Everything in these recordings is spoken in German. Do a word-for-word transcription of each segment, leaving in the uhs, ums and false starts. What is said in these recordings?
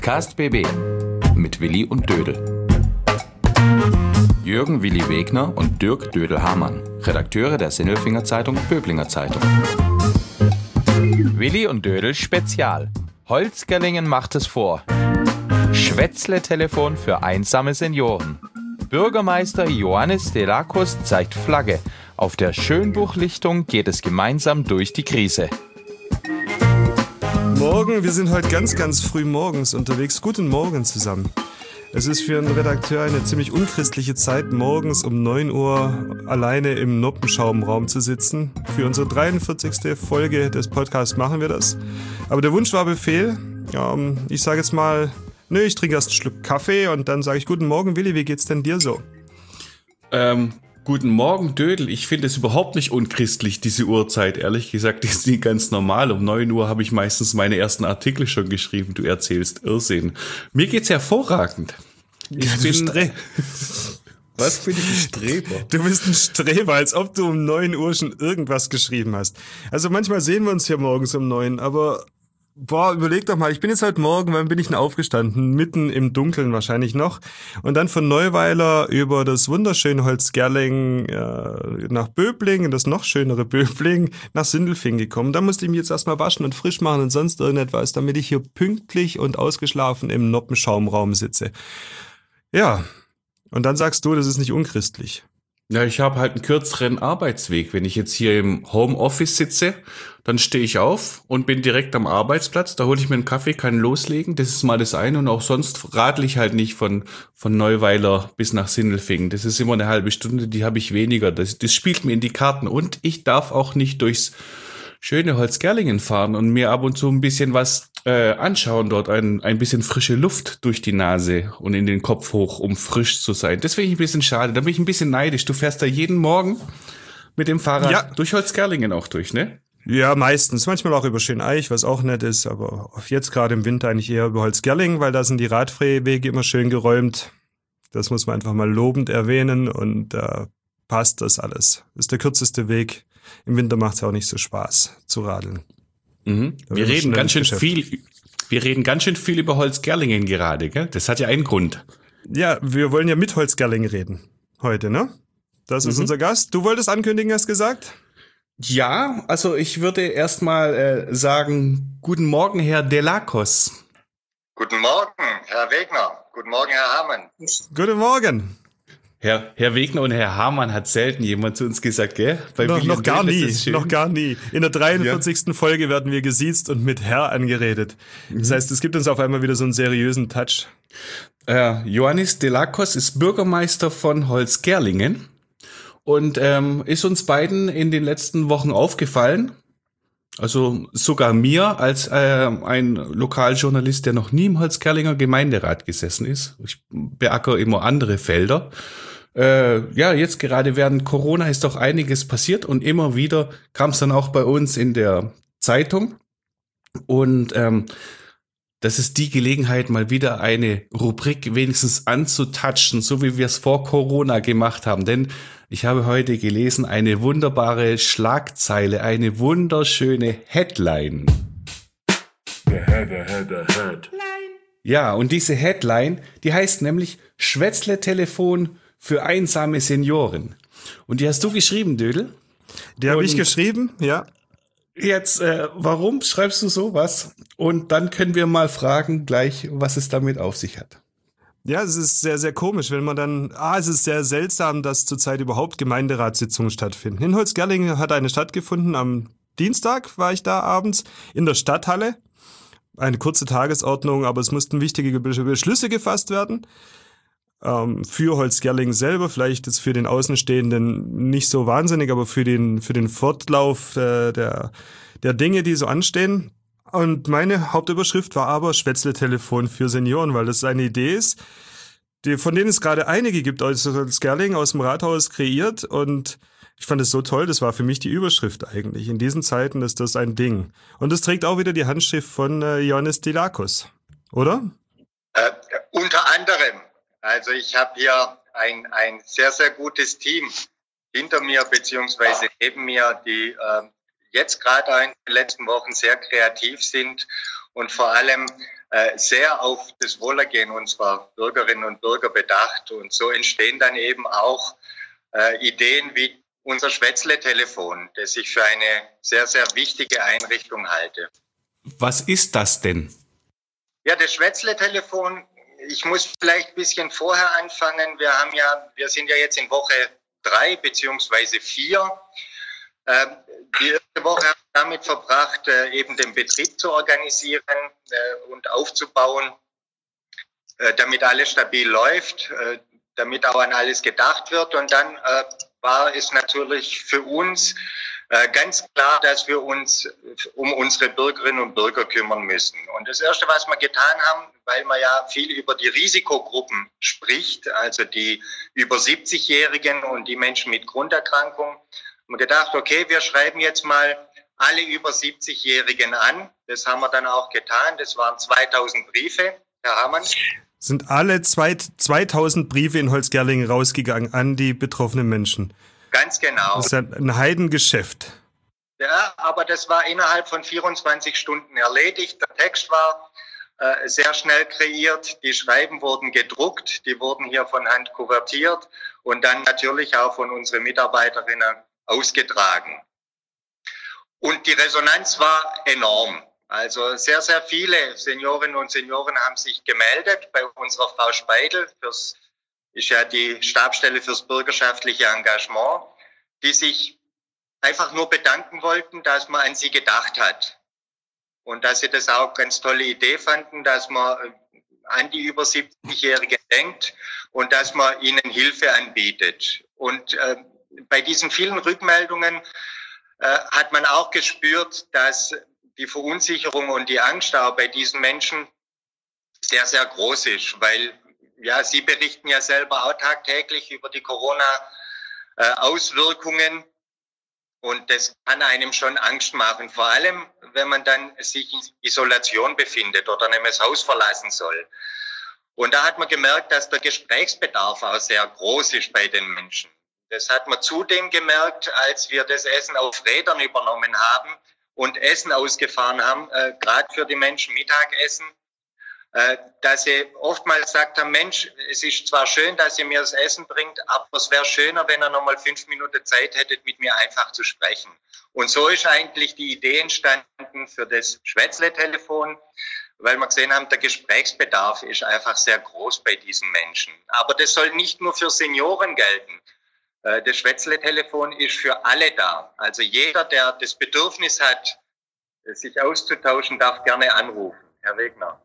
Podcast B B mit Willi und Dödel. Jürgen Willi Wegner und Dirk Dödel-Hamann, Redakteure der Sinnelfinger Zeitung Böblinger Zeitung. Willi und Dödel Spezial. Holzgerlingen macht es vor. Schwätzle-Telefon für einsame Senioren. Bürgermeister Ioannis Delakos zeigt Flagge. Auf der Schönbuchlichtung geht es gemeinsam durch die Krise. Morgen, wir sind heute ganz, ganz früh morgens unterwegs. Guten Morgen zusammen. Es ist für einen Redakteur eine ziemlich unchristliche Zeit, morgens um neun Uhr alleine im Noppenschaumraum zu sitzen. Für unsere dreiundvierzigste Folge des Podcasts machen wir das. Aber der Wunsch war Befehl. Ähm, ich sage jetzt mal, nö, ich trinke erst einen Schluck Kaffee und dann sage ich, guten Morgen, Willi, wie geht's denn dir so? Ähm, guten Morgen, Dödel. Ich finde es überhaupt nicht unchristlich, diese Uhrzeit. Ehrlich gesagt, ist die ganz normal. Um neun Uhr habe ich meistens meine ersten Artikel schon geschrieben. Du erzählst Irrsinn. Mir geht's hervorragend. Ich ja, bin... Stre- Was bin ich ein Streber? Du bist ein Streber, als ob du um neun Uhr schon irgendwas geschrieben hast. Also manchmal sehen wir uns hier morgens um neun, aber... Boah, überleg doch mal, ich bin jetzt heute Morgen, wann bin ich denn aufgestanden? Mitten im Dunkeln wahrscheinlich noch. Und dann von Neuweiler über das wunderschöne Holzgerling äh, nach Böbling, in das noch schönere Böbling, nach Sindelfingen gekommen. Da musste ich mich jetzt erstmal waschen und frisch machen und sonst irgendetwas, damit ich hier pünktlich und ausgeschlafen im Noppenschaumraum sitze. Ja, und dann sagst du, das ist nicht unchristlich. Ja, ich habe halt einen kürzeren Arbeitsweg. Wenn ich jetzt hier im Homeoffice sitze, dann stehe ich auf und bin direkt am Arbeitsplatz. Da hole ich mir einen Kaffee, kann loslegen. Das ist mal das eine. Und auch sonst radle ich halt nicht von von Neuweiler bis nach Sindelfingen. Das ist immer eine halbe Stunde, die habe ich weniger. Das, das spielt mir in die Karten. Und ich darf auch nicht durchs schöne Holzgerlingen fahren und mir ab und zu ein bisschen was äh, anschauen dort. Ein, ein bisschen frische Luft durch die Nase und in den Kopf hoch, um frisch zu sein. Das finde ich ein bisschen schade. Da bin ich ein bisschen neidisch. Du fährst da jeden Morgen mit dem Fahrrad ja. durch Holzgerlingen auch durch, ne? Ja, meistens. Manchmal auch über Schöneich, was auch nett ist. Aber jetzt gerade im Winter eigentlich eher über Holzgerlingen, weil da sind die Radwege immer schön geräumt. Das muss man einfach mal lobend erwähnen und da äh, passt das alles. Das ist der kürzeste Weg. Im Winter macht es auch nicht so Spaß zu radeln. Mhm. Wir reden ganz schön viel, wir reden ganz schön viel über Holzgerlingen gerade, gell? Das hat ja einen Grund. Ja, wir wollen ja mit Holzgerlingen reden heute, ne? Das ist mhm. unser Gast. Du wolltest ankündigen, hast gesagt? Ja, also ich würde erstmal äh, sagen, guten Morgen, Herr Delakos. Guten Morgen, Herr Wegner. Guten Morgen, Herr Hamann. Guten Morgen. Herr, Herr Wegner und Herr Hamann hat selten jemand zu uns gesagt, gell? Bei noch, noch gar nie, noch gar nie. In der dreiundvierzigsten Ja. Folge werden wir gesiezt und mit Herr angeredet. Das mhm. heißt, es gibt uns auf einmal wieder so einen seriösen Touch. Äh, Ioannis Delakos ist Bürgermeister von Holzgerlingen und ähm, ist uns beiden in den letzten Wochen aufgefallen. Also sogar mir als äh, ein Lokaljournalist, der noch nie im Holzgerlinger Gemeinderat gesessen ist. Ich beackere immer andere Felder. Äh, ja, jetzt gerade während Corona ist doch einiges passiert und immer wieder kam es dann auch bei uns in der Zeitung. Und ähm, das ist die Gelegenheit, mal wieder eine Rubrik wenigstens anzutatschen, so wie wir es vor Corona gemacht haben. Denn ich habe heute gelesen, eine wunderbare Schlagzeile, eine wunderschöne Headline. The head, the head, the headline. Ja, und diese Headline, die heißt nämlich Schwätzle-Telefon für einsame Senioren. Und die hast du geschrieben, Dödel? Die habe ich geschrieben, ja. Jetzt, äh, warum schreibst du sowas? Und dann können wir mal fragen gleich, was es damit auf sich hat. Ja, es ist sehr, sehr komisch, wenn man dann, ah, es ist sehr seltsam, dass zurzeit überhaupt Gemeinderatssitzungen stattfinden. In Holzgerlingen hat eine stattgefunden, am Dienstag war ich da abends, in der Stadthalle. Eine kurze Tagesordnung, aber es mussten wichtige Beschlüsse gefasst werden. Ähm, für Holzgerlingen selber, vielleicht ist für den Außenstehenden nicht so wahnsinnig, aber für den, für den Fortlauf äh, der, der Dinge, die so anstehen. Und meine Hauptüberschrift war aber Schwätzle-Telefon für Senioren, weil das eine Idee ist, die, von denen es gerade einige gibt aus Holzgerlingen, aus dem Rathaus kreiert. Und ich fand es so toll, das war für mich die Überschrift eigentlich. In diesen Zeiten ist das ein Ding. Und es trägt auch wieder die Handschrift von äh, Ioannis Delakos, oder? Äh, unter anderem. Also ich habe hier ein, ein sehr, sehr gutes Team hinter mir beziehungsweise neben mir, die äh, jetzt gerade in den letzten Wochen sehr kreativ sind und vor allem äh, sehr auf das Wohlergehen unserer Bürgerinnen und Bürger bedacht. Und so entstehen dann eben auch äh, Ideen wie unser Schwätzle-Telefon, das ich für eine sehr, sehr wichtige Einrichtung halte. Was ist das denn? Ja, das Schwätzle-Telefon, ich muss vielleicht ein bisschen vorher anfangen. Wir haben ja, wir sind ja jetzt in Woche drei beziehungsweise vier. Äh, die erste Woche haben wir damit verbracht, äh, eben den Betrieb zu organisieren äh, und aufzubauen, äh, damit alles stabil läuft, äh, damit auch an alles gedacht wird. Und dann äh, war es natürlich für uns äh, ganz klar, dass wir uns um unsere Bürgerinnen und Bürger kümmern müssen. Und das Erste, was wir getan haben, weil man ja viel über die Risikogruppen spricht, also die über siebzigjährigen und die Menschen mit Grunderkrankungen, haben wir gedacht, okay, wir schreiben jetzt mal alle über siebzigjährigen an. Das haben wir dann auch getan. Das waren zweitausend Briefe, Herr Hamann. Sind alle zweitausend Briefe in Holzgerlingen rausgegangen an die betroffenen Menschen. Ganz genau. Das ist ja ein Heidengeschäft. Ja, aber das war innerhalb von vierundzwanzig Stunden erledigt. Der Text war äh, sehr schnell kreiert. Die Schreiben wurden gedruckt. Die wurden hier von Hand kuvertiert und dann natürlich auch von unseren Mitarbeiterinnen ausgetragen. Und die Resonanz war enorm. Also sehr, sehr viele Seniorinnen und Senioren haben sich gemeldet bei unserer Frau Speidel, fürs, ist ja die Stabsstelle fürs bürgerschaftliche Engagement, die sich einfach nur bedanken wollten, dass man an sie gedacht hat. Und dass sie das auch eine ganz tolle Idee fanden, dass man an die über siebzigjährigen denkt und dass man ihnen Hilfe anbietet. Und äh, bei diesen vielen Rückmeldungen äh, hat man auch gespürt, dass die Verunsicherung und die Angst auch bei diesen Menschen sehr, sehr groß ist, weil ja, sie berichten ja selber auch tagtäglich über die Corona-Auswirkungen und das kann einem schon Angst machen, vor allem wenn man dann sich in Isolation befindet oder nämlich das Haus verlassen soll. Und da hat man gemerkt, dass der Gesprächsbedarf auch sehr groß ist bei den Menschen. Das hat man zudem gemerkt, als wir das Essen auf Rädern übernommen haben und Essen ausgefahren haben, äh, gerade für die Menschen Mittagessen, äh, dass sie oftmals gesagt haben, Mensch, es ist zwar schön, dass ihr mir das Essen bringt, aber es wäre schöner, wenn ihr noch mal fünf Minuten Zeit hättet, mit mir einfach zu sprechen. Und so ist eigentlich die Idee entstanden für das Schwätzle-Telefon, weil wir gesehen haben, der Gesprächsbedarf ist einfach sehr groß bei diesen Menschen. Aber das soll nicht nur für Senioren gelten. Das Schwätzle-Telefon ist für alle da. Also jeder, der das Bedürfnis hat, sich auszutauschen, darf gerne anrufen. Herr Wegner.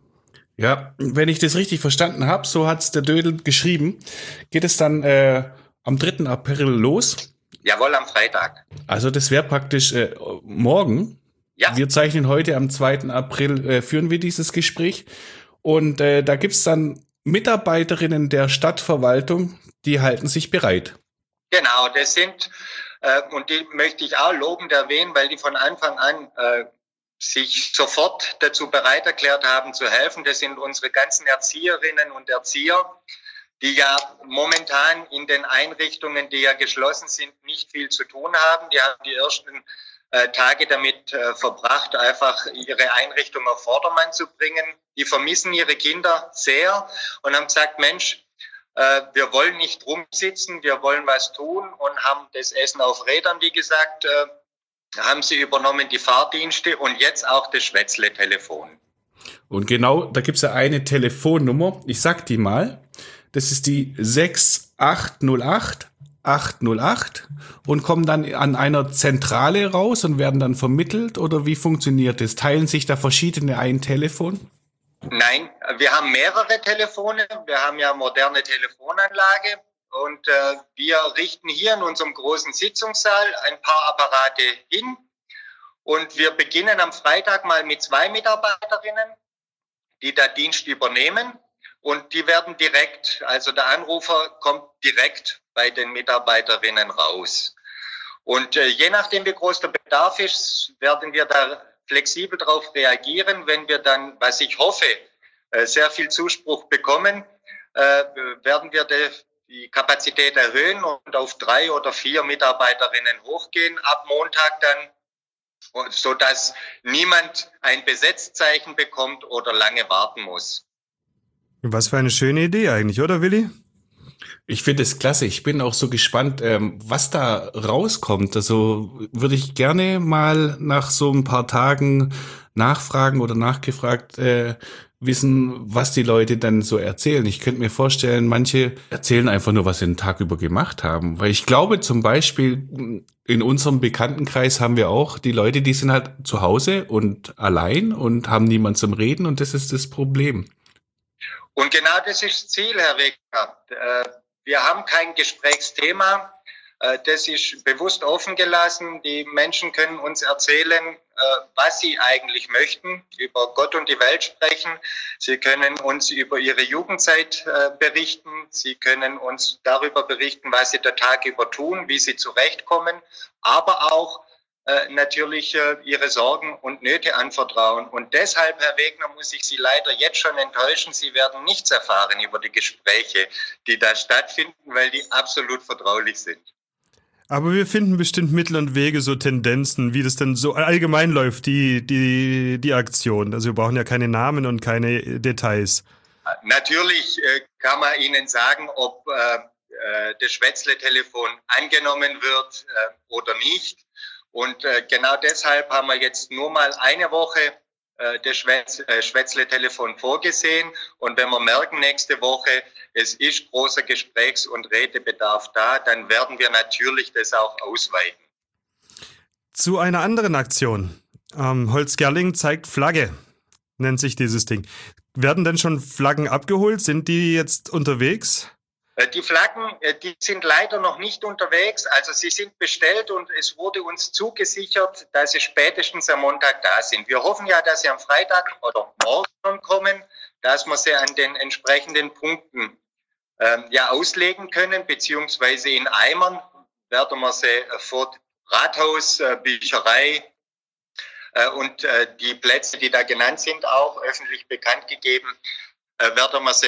Ja, wenn ich das richtig verstanden habe, so hat's der Dödel geschrieben, geht es dann äh, am dritten April los? Jawohl, am Freitag. Also das wäre praktisch äh, morgen. Ja. Wir zeichnen heute am zweiten April, äh, führen wir dieses Gespräch. Und äh, da gibt's dann Mitarbeiterinnen der Stadtverwaltung, die halten sich bereit. Genau, das sind, äh, und die möchte ich auch lobend erwähnen, weil die von Anfang an äh, sich sofort dazu bereit erklärt haben zu helfen. Das sind unsere ganzen Erzieherinnen und Erzieher, die ja momentan in den Einrichtungen, die ja geschlossen sind, nicht viel zu tun haben. Die haben die ersten äh, Tage damit äh, verbracht, einfach ihre Einrichtung auf Vordermann zu bringen. Die vermissen ihre Kinder sehr und haben gesagt, Mensch, wir wollen nicht rumsitzen, wir wollen was tun und haben das Essen auf Rädern, wie gesagt, haben sie übernommen, die Fahrdienste und jetzt auch das Schwätzle-Telefon. Und genau, da gibt's ja eine Telefonnummer, ich sag die mal, das ist die sechs acht null acht acht null acht und kommen dann an einer Zentrale raus und werden dann vermittelt oder wie funktioniert das? Teilen sich da verschiedene ein Telefon? Nein, wir haben mehrere Telefone. Wir haben ja moderne Telefonanlage und äh, wir richten hier in unserem großen Sitzungssaal ein paar Apparate hin und wir beginnen am Freitag mal mit zwei Mitarbeiterinnen, die da Dienst übernehmen und die werden direkt, also der Anrufer kommt direkt bei den Mitarbeiterinnen raus. Und äh, je nachdem, wie groß der Bedarf ist, werden wir da flexibel darauf reagieren, wenn wir dann, was ich hoffe, sehr viel Zuspruch bekommen, werden wir die Kapazität erhöhen und auf drei oder vier Mitarbeiterinnen hochgehen. Ab Montag dann sodass niemand ein Besetzzeichen bekommt oder lange warten muss. Was für eine schöne Idee eigentlich, oder Willi? Ich finde es klasse. Ich bin auch so gespannt, ähm, was da rauskommt. Also würde ich gerne mal nach so ein paar Tagen nachfragen oder nachgefragt äh, wissen, was die Leute dann so erzählen. Ich könnte mir vorstellen, manche erzählen einfach nur, was sie den Tag über gemacht haben. Weil ich glaube zum Beispiel, in unserem Bekanntenkreis haben wir auch die Leute, die sind halt zu Hause und allein und haben niemand zum Reden und das ist das Problem. Und genau das ist das Ziel, Herr Wegner. Wir haben kein Gesprächsthema. Das ist bewusst offen gelassen. Die Menschen können uns erzählen, was sie eigentlich möchten, über Gott und die Welt sprechen. Sie können uns über ihre Jugendzeit berichten. Sie können uns darüber berichten, was sie der Tag über tun, wie sie zurechtkommen, aber auch natürlich ihre Sorgen und Nöte anvertrauen. Und deshalb, Herr Wegner, muss ich Sie leider jetzt schon enttäuschen. Sie werden nichts erfahren über die Gespräche, die da stattfinden, weil die absolut vertraulich sind. Aber wir finden bestimmt Mittel und Wege, so Tendenzen, wie das denn so allgemein läuft, die, die, die Aktion. Also wir brauchen ja keine Namen und keine Details. Natürlich äh, kann man Ihnen sagen, ob äh, das Schwätzle-Telefon angenommen wird äh, oder nicht. Und äh, genau deshalb haben wir jetzt nur mal eine Woche äh, das Schwätz, äh, Schwätzle-Telefon vorgesehen. Und wenn wir merken nächste Woche, es ist großer Gesprächs- und Redebedarf da, dann werden wir natürlich das auch ausweiten. Zu einer anderen Aktion. Ähm, Holzgerling zeigt Flagge, nennt sich dieses Ding. Werden denn schon Flaggen abgeholt? Sind die jetzt unterwegs? Die Flaggen, die sind leider noch nicht unterwegs. Also sie sind bestellt und es wurde uns zugesichert, dass sie spätestens am Montag da sind. Wir hoffen ja, dass sie am Freitag oder morgen schon kommen, dass wir sie an den entsprechenden Punkten ähm, ja auslegen können, beziehungsweise in Eimern werden wir sie vor Rathaus, äh, Bücherei äh, und äh, die Plätze, die da genannt sind, auch öffentlich bekannt gegeben, äh, werden wir sie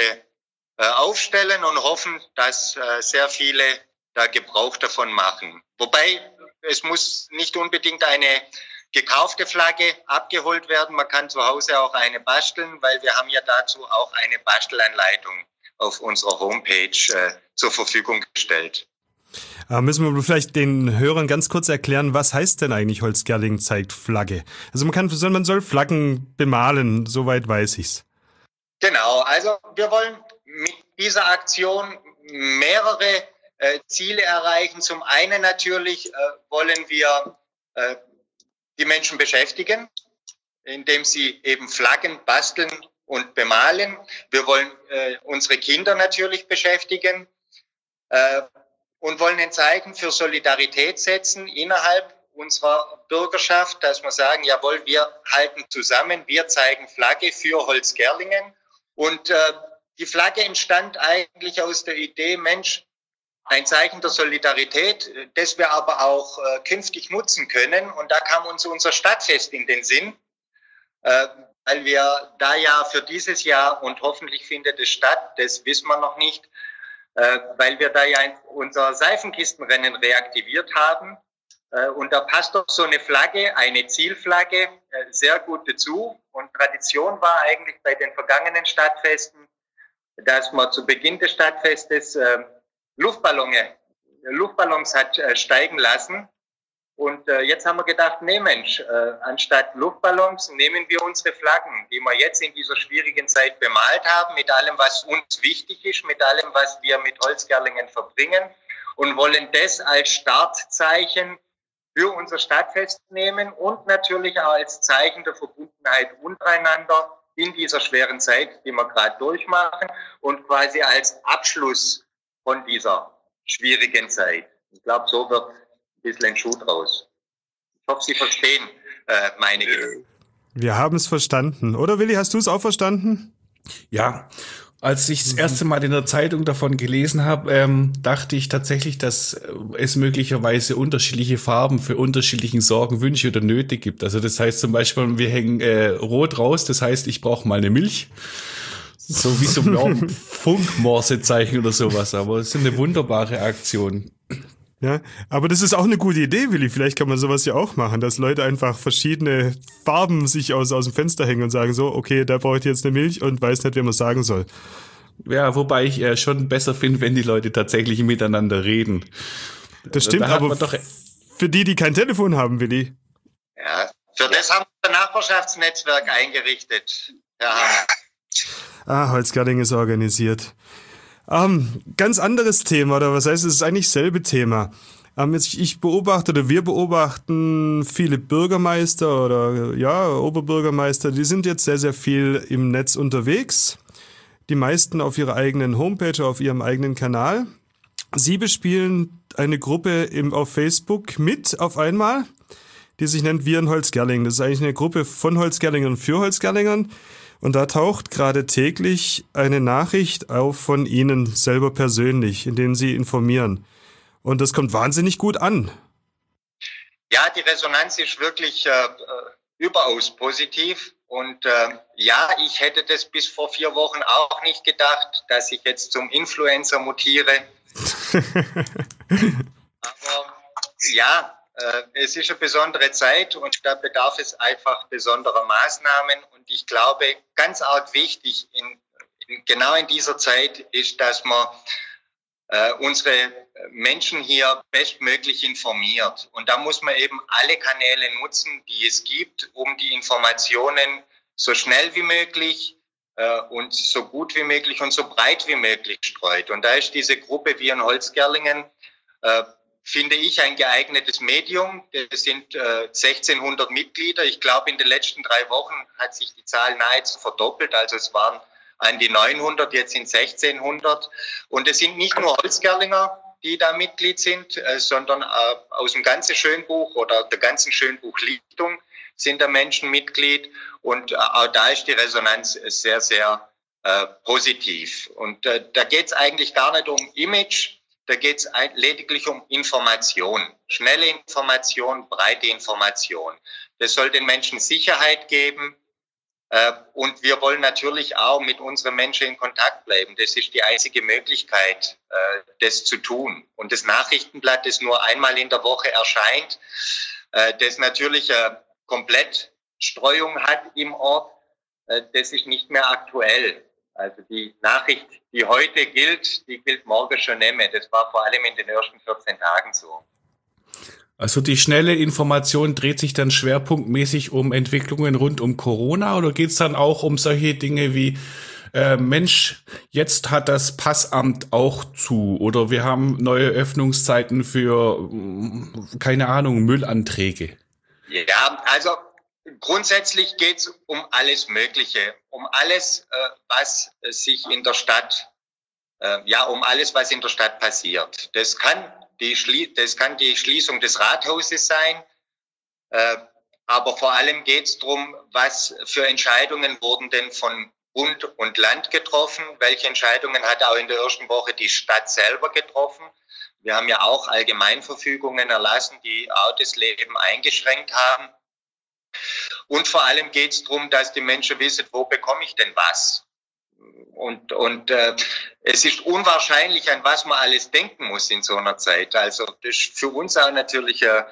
aufstellen und hoffen, dass äh, sehr viele da Gebrauch davon machen. Wobei, es muss nicht unbedingt eine gekaufte Flagge abgeholt werden. Man kann zu Hause auch eine basteln, weil wir haben ja dazu auch eine Bastelanleitung auf unserer Homepage äh, zur Verfügung gestellt. Aber müssen wir vielleicht den Hörern ganz kurz erklären, was heißt denn eigentlich Holzgerling zeigt Flagge? Also man kann, man soll Flaggen bemalen, soweit weiß ich's. Genau, also wir wollen mit dieser Aktion mehrere äh, Ziele erreichen. Zum einen natürlich äh, wollen wir äh, die Menschen beschäftigen, indem sie eben Flaggen basteln und bemalen. Wir wollen äh, unsere Kinder natürlich beschäftigen äh, und wollen ein Zeichen für Solidarität setzen innerhalb unserer Bürgerschaft, dass wir sagen, jawohl, wir halten zusammen, wir zeigen Flagge für Holzgerlingen. Und äh, die Flagge entstand eigentlich aus der Idee, Mensch, ein Zeichen der Solidarität, das wir aber auch äh, künftig nutzen können. Und da kam uns unser Stadtfest in den Sinn, äh, weil wir da ja für dieses Jahr, und hoffentlich findet es statt, das wissen wir noch nicht, äh, weil wir da ja unser Seifenkistenrennen reaktiviert haben. Äh, und da passt doch so eine Flagge, eine Zielflagge, äh, sehr gut dazu. Und Tradition war eigentlich bei den vergangenen Stadtfesten, dass man zu Beginn des Stadtfestes äh, Luftballons, Luftballons hat äh, steigen lassen. Und äh, jetzt haben wir gedacht, nee Mensch, äh, anstatt Luftballons nehmen wir unsere Flaggen, die wir jetzt in dieser schwierigen Zeit bemalt haben, mit allem, was uns wichtig ist, mit allem, was wir mit Holzgerlingen verbringen, und wollen das als Startzeichen für unser Stadtfest nehmen und natürlich auch als Zeichen der Verbundenheit untereinander in dieser schweren Zeit, die wir gerade durchmachen, und quasi als Abschluss von dieser schwierigen Zeit. Ich glaube, so wird ein bisschen ein Schuh draus. Ich hoffe, Sie verstehen äh, meine Gedanken. Wir haben es verstanden. Oder Willi, hast du es auch verstanden? Ja, als ich das erste Mal in der Zeitung davon gelesen habe, ähm, dachte ich tatsächlich, dass es möglicherweise unterschiedliche Farben für unterschiedlichen Sorgen, Wünsche oder Nöte gibt. Also das heißt zum Beispiel, wir hängen äh, rot raus, das heißt, ich brauche mal eine Milch. So wie so ein Funkmorsezeichen oder sowas. Aber es ist eine wunderbare Aktion. Ja, aber das ist auch eine gute Idee, Willi. Vielleicht kann man sowas ja auch machen, dass Leute einfach verschiedene Farben sich aus, aus dem Fenster hängen und sagen so, okay, da brauche ich jetzt eine Milch und weiß nicht, wie man sagen soll. Ja, wobei ich äh, schon besser finde, wenn die Leute tatsächlich miteinander reden. Das stimmt, da aber doch für die, die kein Telefon haben, Willi. Ja, für das haben wir ein Nachbarschaftsnetzwerk eingerichtet, Herr Hammer. Ah, Holzgerling ist organisiert. Ähm, ganz anderes Thema, oder was heißt, es ist eigentlich dasselbe Thema. Ähm, jetzt, ich beobachte, oder wir beobachten viele Bürgermeister oder ja, Oberbürgermeister, die sind jetzt sehr, sehr viel im Netz unterwegs. Die meisten auf ihrer eigenen Homepage, auf ihrem eigenen Kanal. Sie bespielen eine Gruppe im, auf Facebook mit auf einmal, die sich nennt Wir in Holzgerlingen. Das ist eigentlich eine Gruppe von Holzgerlingern für Holzgerlingern. Und da taucht gerade täglich eine Nachricht auf von Ihnen selber persönlich, in denen Sie informieren. Und das kommt wahnsinnig gut an. Ja, die Resonanz ist wirklich äh, überaus positiv. Und äh, ja, ich hätte das bis vor vier Wochen auch nicht gedacht, dass ich jetzt zum Influencer mutiere. Aber ja, äh, es ist eine besondere Zeit und da bedarf es einfach besonderer Maßnahmen. Und ich glaube, ganz arg wichtig in, in genau in dieser Zeit ist, dass man äh, unsere Menschen hier bestmöglich informiert. Und da muss man eben alle Kanäle nutzen, die es gibt, um die Informationen so schnell wie möglich äh, und so gut wie möglich und so breit wie möglich streut. Und da ist diese Gruppe Wir in Holzgerlingen, äh, finde ich, ein geeignetes Medium. Das sind äh, sechzehnhundert Mitglieder. Ich glaube, in den letzten drei Wochen hat sich die Zahl nahezu verdoppelt. Also es waren an die neunhundert, jetzt sind sechzehnhundert. Und es sind nicht nur Holzgerlinger, die da Mitglied sind, äh, sondern äh, aus dem ganzen Schönbuch oder der ganzen Schönbuchlichtung sind da Menschen Mitglied. Und äh, auch da ist die Resonanz sehr, sehr äh, positiv. Und äh, da geht es eigentlich gar nicht um Image, da geht es lediglich um Information. Schnelle Information, breite Information. Das soll den Menschen Sicherheit geben. Und wir wollen natürlich auch mit unseren Menschen in Kontakt bleiben. Das ist die einzige Möglichkeit, das zu tun. Und das Nachrichtenblatt, das nur einmal in der Woche erscheint, das natürlich eine Komplettstreuung hat im Ort, das ist nicht mehr aktuell. Also die Nachricht, die heute gilt, die gilt morgen schon nicht mehr. Das war vor allem in den ersten vierzehn Tagen so. Also die schnelle Information dreht sich dann schwerpunktmäßig um Entwicklungen rund um Corona oder geht es dann auch um solche Dinge wie äh, Mensch, jetzt hat das Passamt auch zu oder wir haben neue Öffnungszeiten für, keine Ahnung, Müllanträge? Ja, also grundsätzlich geht es um alles Mögliche, um alles, äh, was sich in der Stadt, äh, ja, um alles, was in der Stadt passiert. Das kann die, Schlie- das kann die Schließung des Rathauses sein, äh, aber vor allem geht es darum, was für Entscheidungen wurden denn von Bund und Land getroffen, welche Entscheidungen hat auch in der ersten Woche die Stadt selber getroffen. Wir haben ja auch Allgemeinverfügungen erlassen, die auch das Leben eingeschränkt haben. Und vor allem geht es darum, dass die Menschen wissen, wo bekomme ich denn was? Und, und äh, es ist unwahrscheinlich, an was man alles denken muss in so einer Zeit. Also das ist für uns auch natürlich äh,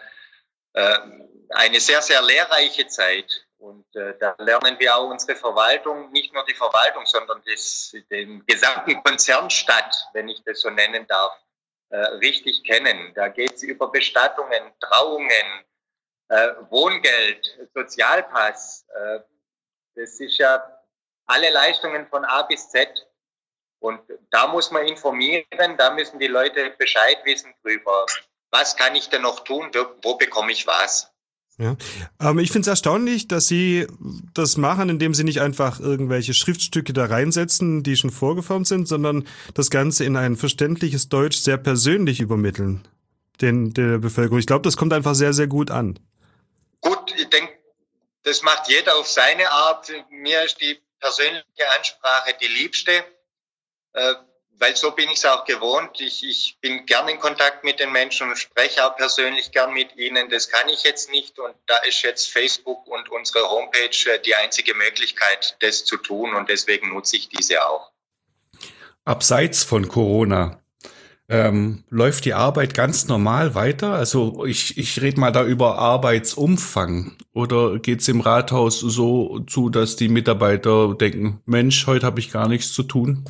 eine sehr, sehr lehrreiche Zeit. Und äh, da lernen wir auch unsere Verwaltung, nicht nur die Verwaltung, sondern das, den gesamten Konzern Stadt, wenn ich das so nennen darf, äh, richtig kennen. Da geht es über Bestattungen, Trauungen, äh, Wohngeld, Sozialpass. Äh, das ist ja alle Leistungen von A bis Z. Und da muss man informieren, da müssen die Leute Bescheid wissen drüber. Was kann ich denn noch tun? Wo, wo bekomme ich was? Ja, ähm, ich finde es erstaunlich, dass Sie das machen, indem Sie nicht einfach irgendwelche Schriftstücke da reinsetzen, die schon vorgeformt sind, sondern das Ganze in ein verständliches Deutsch sehr persönlich übermitteln, den, der Bevölkerung. Ich glaube, das kommt einfach sehr, sehr gut an. Gut, ich denke, das macht jeder auf seine Art. Mir ist die persönliche Ansprache die liebste, äh, weil so bin ich es auch gewohnt. Ich, ich bin gern in Kontakt mit den Menschen und spreche auch persönlich gern mit ihnen. Das kann ich jetzt nicht und da ist jetzt Facebook und unsere Homepage die einzige Möglichkeit, das zu tun und deswegen nutze ich diese auch. Abseits von Corona, Ähm, läuft die Arbeit ganz normal weiter? Also ich, ich rede mal da über Arbeitsumfang. Oder geht's im Rathaus so zu, dass die Mitarbeiter denken, Mensch, heute habe ich gar nichts zu tun?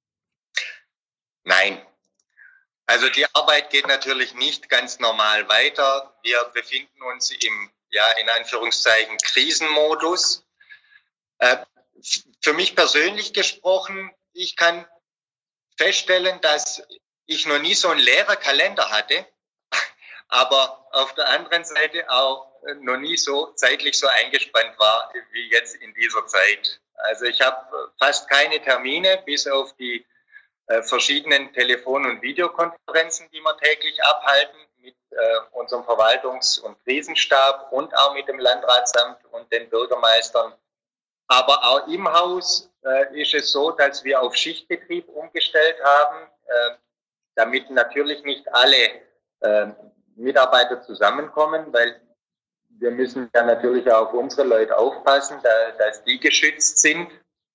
Nein. Also die Arbeit geht natürlich nicht ganz normal weiter. Wir befinden uns im, ja, in Anführungszeichen Krisenmodus. Äh, für mich persönlich gesprochen, ich kann feststellen, dass ich noch nie so einen leeren Kalender hatte, aber auf der anderen Seite auch noch nie so zeitlich so eingespannt war wie jetzt in dieser Zeit. Also ich habe fast keine Termine, bis auf die äh, verschiedenen Telefon- und Videokonferenzen, die wir täglich abhalten mit äh, unserem Verwaltungs- und Krisenstab und auch mit dem Landratsamt und den Bürgermeistern. Aber auch im Haus äh, ist es so, dass wir auf Schichtbetrieb umgestellt haben, äh, damit natürlich nicht alle äh, Mitarbeiter zusammenkommen, weil wir müssen ja natürlich auch auf unsere Leute aufpassen, da, dass die geschützt sind.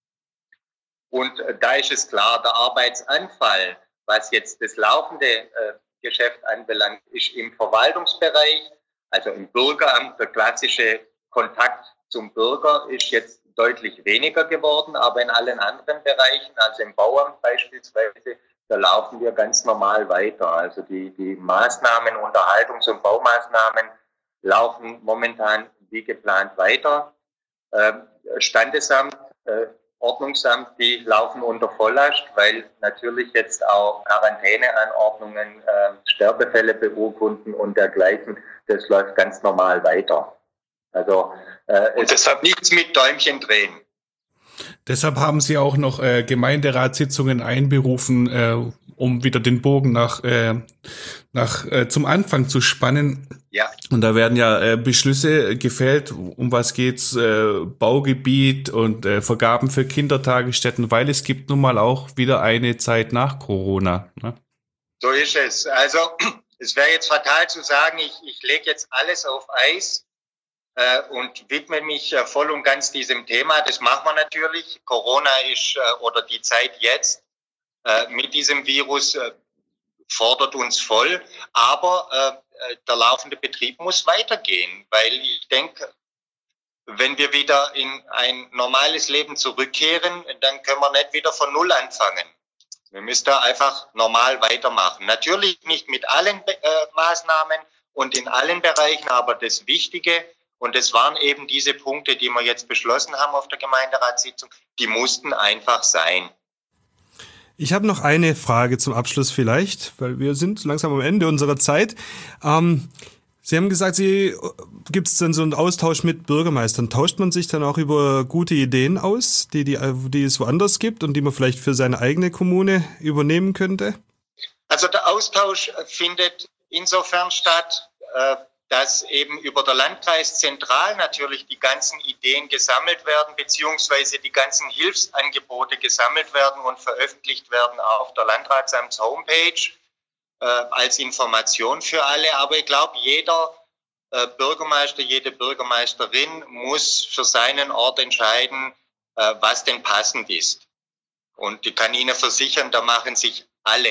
Und äh, da ist es klar, der Arbeitsanfall, was jetzt das laufende äh, Geschäft anbelangt, ist im Verwaltungsbereich, also im Bürgeramt, der klassische Kontakt zum Bürger ist jetzt deutlich weniger geworden, aber in allen anderen Bereichen, also im Bauamt beispielsweise, da laufen wir ganz normal weiter. Also die, die Maßnahmen, Unterhaltungs- und Baumaßnahmen laufen momentan wie geplant weiter. Ähm, Standesamt, äh, Ordnungsamt, die laufen unter Volllast, weil natürlich jetzt auch Quarantäneanordnungen, äh, Sterbefälle beurkunden und dergleichen, das läuft ganz normal weiter. Also äh, und deshalb nichts mit Däumchen drehen. Deshalb haben Sie auch noch äh, Gemeinderatssitzungen einberufen, äh, um wieder den Bogen nach, äh, nach äh, zum Anfang zu spannen. Ja. Und da werden ja äh, Beschlüsse gefällt, um was geht's, äh, Baugebiet und äh, Vergaben für Kindertagesstätten, weil es gibt nun mal auch wieder eine Zeit nach Corona. Ne? So ist es. Also es wäre jetzt fatal zu sagen, ich, ich lege jetzt alles auf Eis und widme mich voll und ganz diesem Thema. Das machen wir natürlich. Corona ist, oder die Zeit jetzt mit diesem Virus fordert uns voll. Aber der laufende Betrieb muss weitergehen, weil ich denke, wenn wir wieder in ein normales Leben zurückkehren, dann können wir nicht wieder von Null anfangen. Wir müssen da einfach normal weitermachen. Natürlich nicht mit allen Maßnahmen und in allen Bereichen, aber das Wichtige, und das waren eben diese Punkte, die wir jetzt beschlossen haben auf der Gemeinderatssitzung, die mussten einfach sein. Ich habe noch eine Frage zum Abschluss vielleicht, weil wir sind langsam am Ende unserer Zeit. Ähm, Sie haben gesagt, Sie gibt es dann so einen Austausch mit Bürgermeistern. Tauscht man sich dann auch über gute Ideen aus, die, die, die es woanders gibt und die man vielleicht für seine eigene Kommune übernehmen könnte? Also der Austausch findet insofern statt, äh, dass eben über der Landkreis zentral natürlich die ganzen Ideen gesammelt werden, beziehungsweise die ganzen Hilfsangebote gesammelt werden und veröffentlicht werden auf der Landratsamts-Homepage äh, als Information für alle. Aber ich glaube, jeder äh, Bürgermeister, jede Bürgermeisterin muss für seinen Ort entscheiden, äh, was denn passend ist. Und ich kann Ihnen versichern, da machen sich alle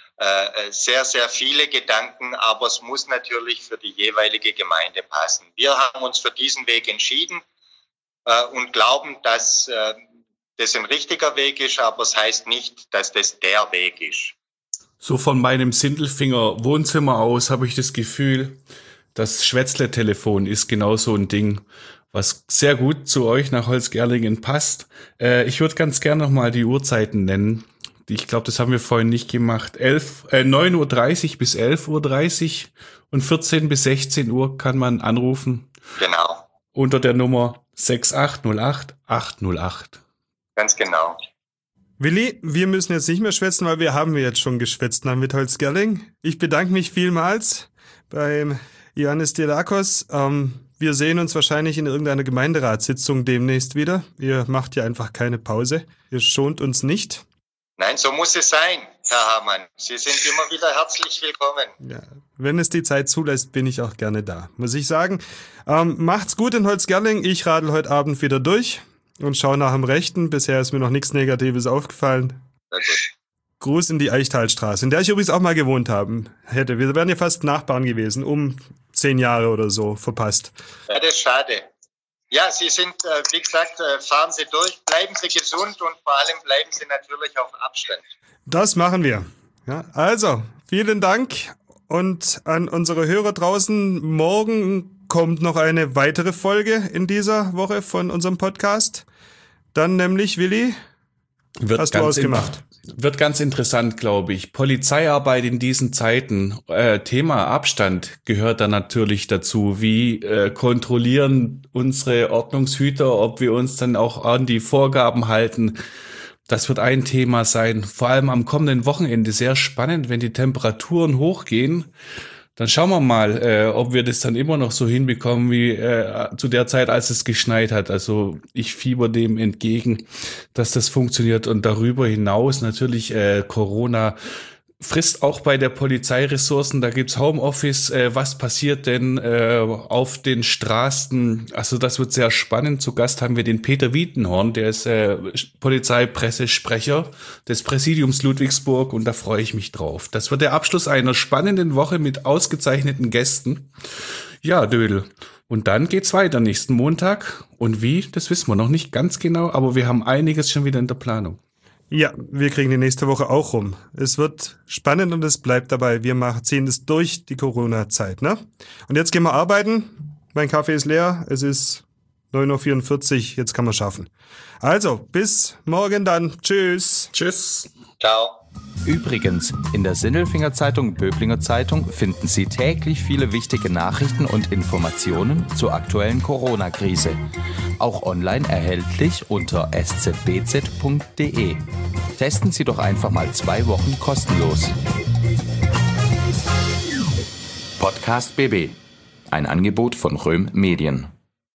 sehr, sehr viele Gedanken, aber es muss natürlich für die jeweilige Gemeinde passen. Wir haben uns für diesen Weg entschieden äh, und glauben, dass äh, das ein richtiger Weg ist, aber es heißt nicht, dass das der Weg ist. So von meinem Sindelfinger Wohnzimmer aus habe ich das Gefühl, das Schwätzle-Telefon ist genau so ein Ding, was sehr gut zu euch nach Holzgerlingen passt. Äh, ich würde ganz gerne nochmal die Uhrzeiten nennen. Ich glaube, das haben wir vorhin nicht gemacht. elf, äh, neun Uhr dreißig bis elf Uhr dreißig und vierzehn bis sechzehn Uhr kann man anrufen. Genau. Unter der Nummer sechs acht null acht acht null acht. Ganz genau. Willi, wir müssen jetzt nicht mehr schwätzen, weil wir haben jetzt schon geschwätzt mit Holzgerling. Ich bedanke mich vielmals beim Ioannis Delakos. Ähm, wir sehen uns wahrscheinlich in irgendeiner Gemeinderatssitzung demnächst wieder. Ihr macht ja einfach keine Pause. Ihr schont uns nicht. Nein, so muss es sein, Herr Hamann. Sie sind immer wieder herzlich willkommen. Ja, wenn es die Zeit zulässt, bin ich auch gerne da, muss ich sagen. Ähm, macht's gut in Holzgerling. Ich radel heute Abend wieder durch und schaue nach dem Rechten. Bisher ist mir noch nichts Negatives aufgefallen. Sehr gut. Gruß in die Eichtalstraße, in der ich übrigens auch mal gewohnt haben hätte. Wir wären ja fast Nachbarn gewesen, um zehn Jahre oder so verpasst. Ja, das ist schade. Ja, Sie sind, äh, wie gesagt, äh, fahren Sie durch, bleiben Sie gesund und vor allem bleiben Sie natürlich auf Abstand. Das machen wir. Ja, also, vielen Dank und an unsere Hörer draußen. Morgen kommt noch eine weitere Folge in dieser Woche von unserem Podcast. Dann nämlich, Willi, wird hast du ausgemacht. In, wird ganz interessant, glaube ich. Polizeiarbeit in diesen Zeiten. Äh, Thema Abstand gehört da natürlich dazu. Wie äh, kontrollieren unsere Ordnungshüter, ob wir uns dann auch an die Vorgaben halten? Das wird ein Thema sein. Vor allem am kommenden Wochenende sehr spannend, wenn die Temperaturen hochgehen. Dann schauen wir mal, äh, ob wir das dann immer noch so hinbekommen wie äh, zu der Zeit, als es geschneit hat. Also ich fieber dem entgegen, dass das funktioniert. Und darüber hinaus natürlich äh, Corona frisst auch bei der Polizei Ressourcen. Da gibt's Homeoffice. Äh, was passiert denn äh, auf den Straßen? Also das wird sehr spannend. Zu Gast haben wir den Peter Wiedenhorn, der ist äh, Polizeipressesprecher des Präsidiums Ludwigsburg und da freue ich mich drauf. Das wird der Abschluss einer spannenden Woche mit ausgezeichneten Gästen. Ja, Dödel. Und dann geht's weiter nächsten Montag. Und wie, das wissen wir noch nicht ganz genau, aber wir haben einiges schon wieder in der Planung. Ja, wir kriegen die nächste Woche auch rum. Es wird spannend und es bleibt dabei. Wir machen, ziehen es durch die Corona-Zeit, ne? Und jetzt gehen wir arbeiten. Mein Kaffee ist leer. Es ist neun Uhr vierundvierzig. Jetzt kann man schaffen. Also, bis morgen dann. Tschüss. Tschüss. Ciao. Übrigens, in der Sindelfinger Zeitung Böblinger Zeitung finden Sie täglich viele wichtige Nachrichten und Informationen zur aktuellen Corona-Krise. Auch online erhältlich unter s z b z punkt d e. Testen Sie doch einfach mal zwei Wochen kostenlos. Podcast B B. Ein Angebot von Röhm Medien.